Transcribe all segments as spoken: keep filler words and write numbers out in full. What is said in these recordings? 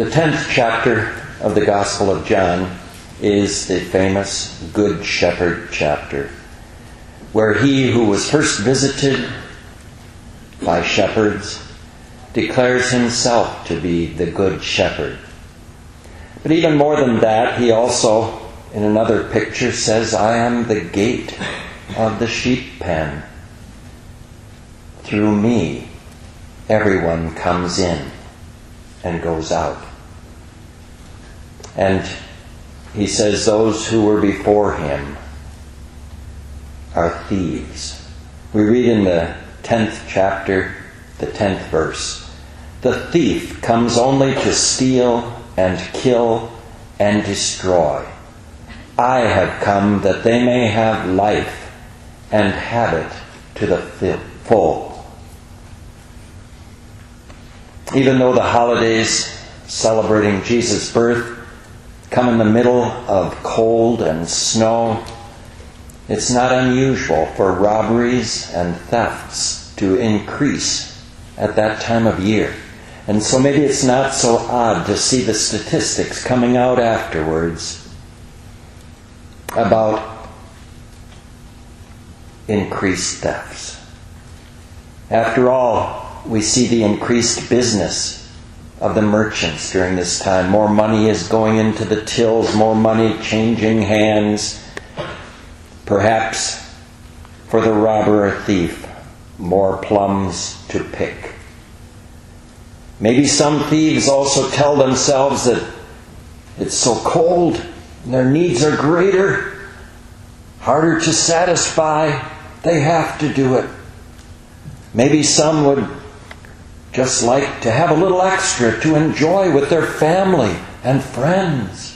The tenth chapter of the Gospel of John is the famous Good Shepherd chapter, where he who was first visited by shepherds declares himself to be the Good Shepherd. But even more than that, he also, in another picture, says, I am the gate of the sheep pen. Through me, everyone comes in and goes out. And he says those who were before him are thieves. We read in the tenth chapter, the tenth verse, the thief comes only to steal and kill and destroy. I have come that they may have life and have it to the full. Even though the holidays celebrating Jesus' birth come in the middle of cold and snow, it's not unusual for robberies and thefts to increase at that time of year. And so maybe it's not so odd to see the statistics coming out afterwards about increased thefts. After all, we see the increased business of the merchants during this time. More money is going into the tills, more money changing hands. Perhaps for the robber or thief, more plums to pick. Maybe some thieves also tell themselves that it's so cold and their needs are greater, harder to satisfy, they have to do it. Maybe some would just like to have a little extra to enjoy with their family and friends.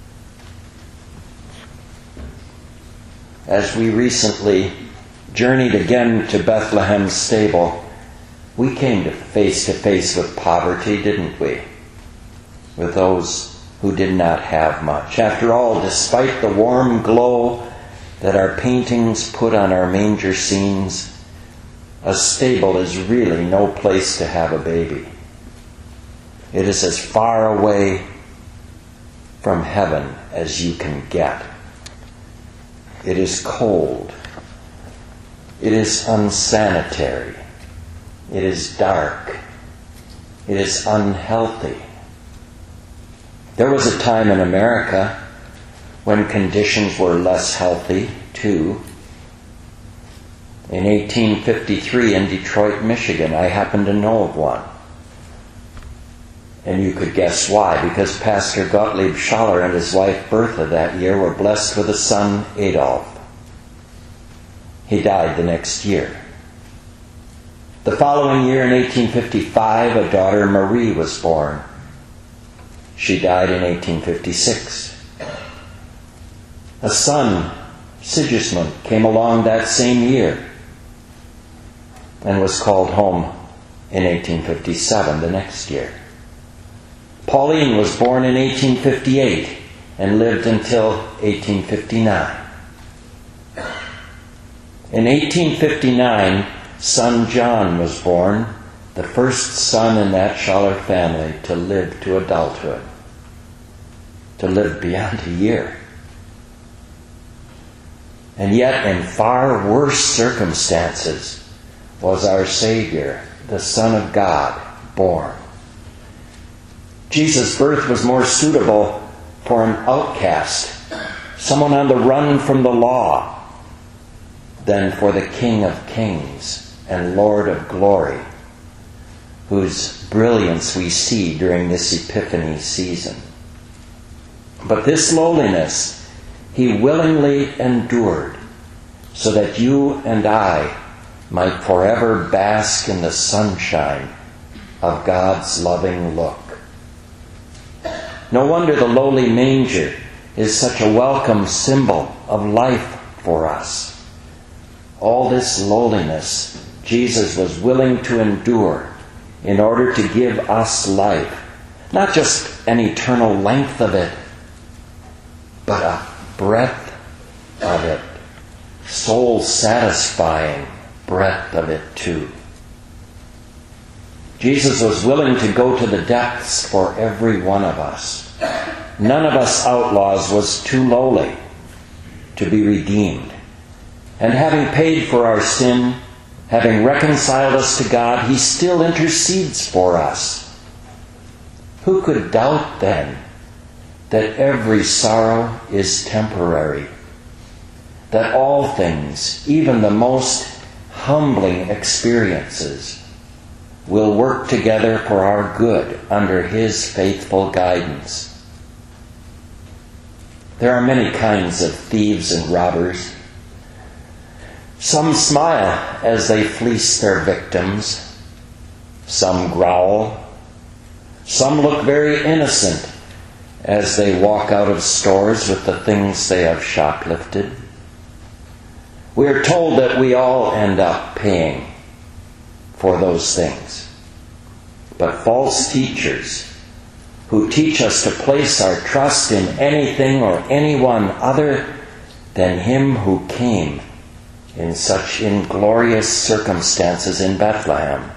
As we recently journeyed again to Bethlehem's stable, we came to face to face with poverty, didn't we? With those who did not have much. After all, despite the warm glow that our paintings put on our manger scenes, a stable is really no place to have a baby. It is as far away from heaven as you can get. It is cold. It is unsanitary. It is dark. It is unhealthy. There was a time in America when conditions were less healthy, too. In eighteen fifty-three in Detroit, Michigan, I happen to know of one. And you could guess why, because Pastor Gottlieb Schaller and his wife Bertha that year were blessed with a son, Adolf. He died the next year. The following year, in eighteen fifty-five, a daughter, Marie, was born. She died in eighteen fifty-six. A son, Sigismund, came along that same year and was called home in eighteen fifty-seven, the next year. Pauline was born in eighteen fifty-eight and lived until eighteen fifty-nine. In eighteen fifty-nine, son John was born, the first son in that Schaller family to live to adulthood, to live beyond a year. And yet, in far worse circumstances, was our Savior, the Son of God, born. Jesus' birth was more suitable for an outcast, someone on the run from the law, than for the King of Kings and Lord of Glory, whose brilliance we see during this Epiphany season. But this lowliness he willingly endured, so that you and I might forever bask in the sunshine of God's loving look. No wonder the lowly manger is such a welcome symbol of life for us. All this lowliness Jesus was willing to endure in order to give us life, not just an eternal length of it, but a breadth of it, soul-satisfying breadth of it too. Jesus was willing to go to the depths for every one of us. None of us outlaws was too lowly to be redeemed. And having paid for our sin, having reconciled us to God, he still intercedes for us. Who could doubt then that every sorrow is temporary? That all things, even the most humbling experiences, will work together for our good under his faithful guidance. There are many kinds of thieves and robbers. Some smile as they fleece their victims. Some growl. Some look very innocent as they walk out of stores with the things they have shoplifted. We are told that we all end up paying for those things. But false teachers who teach us to place our trust in anything or anyone other than him who came in such inglorious circumstances in Bethlehem.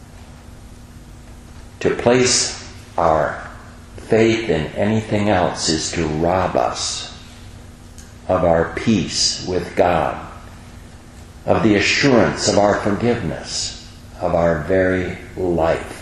To place our faith in anything else is to rob us of our peace with God, of the assurance of our forgiveness, of our very life.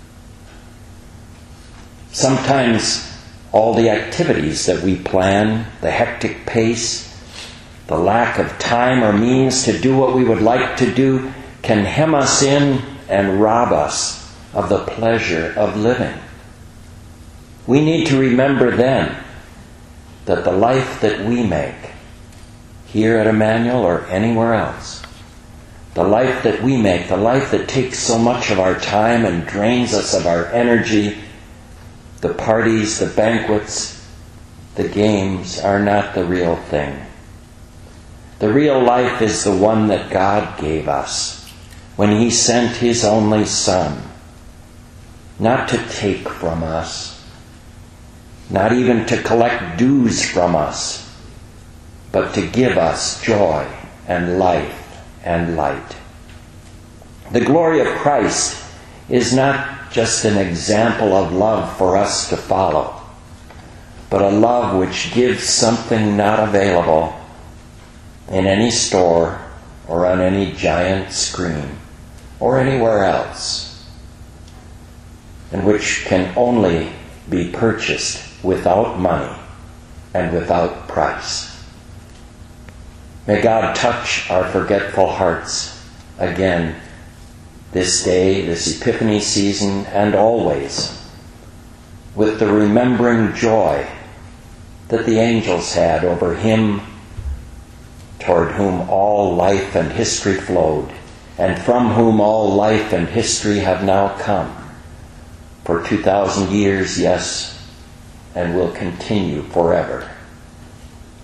Sometimes all the activities that we plan, the hectic pace, the lack of time or means to do what we would like to do, can hem us in and rob us of the pleasure of living. We need to remember then that the life that we make, here at Emmanuel or anywhere else, the life that we make, the life that takes so much of our time and drains us of our energy, the parties, the banquets, the games, are not the real thing. The real life is the one that God gave us when he sent his only Son, not to take from us, not even to collect dues from us, but to give us joy and life and light. The glory of Christ is not just an example of love for us to follow, but a love which gives something not available in any store or on any giant screen or anywhere else, and which can only be purchased without money and without price. May God touch our forgetful hearts again this day, this Epiphany season, and always with the remembering joy that the angels had over him toward whom all life and history flowed, and from whom all life and history have now come for two thousand years, yes, and will continue forever.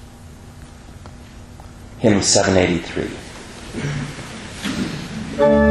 Hymn seven eighty-three.